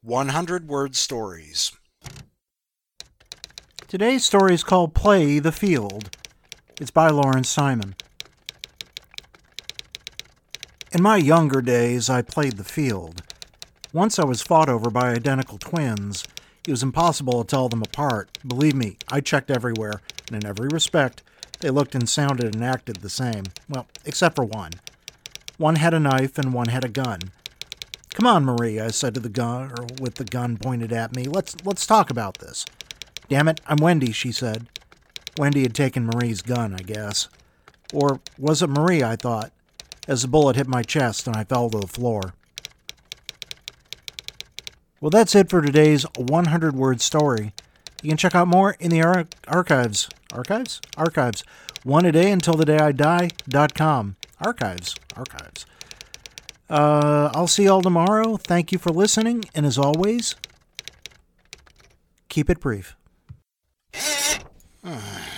100-word stories. Today's story is called Play the Field. It's by Lawrence Simon. In my younger days, I played the field. Once I was fought over by identical twins. It was impossible to tell them apart. Believe me, I checked everywhere, and in every respect, they looked and sounded and acted the same. Well, except for one. One had a knife and one had a gun. "Come on, Marie," I said to the gun, or with the gun pointed at me. Let's talk about this." "Damn it, I'm Wendy," she said. Wendy had taken Marie's gun, I guess. Or was it Marie, I thought, as the bullet hit my chest and I fell to the floor. Well, that's it for today's 100-word story. You can check out more in the archives. Archives? Archives. One a day until the day I die.com. Archives. I'll see y'all tomorrow. Thank you for listening, and as always, keep it brief.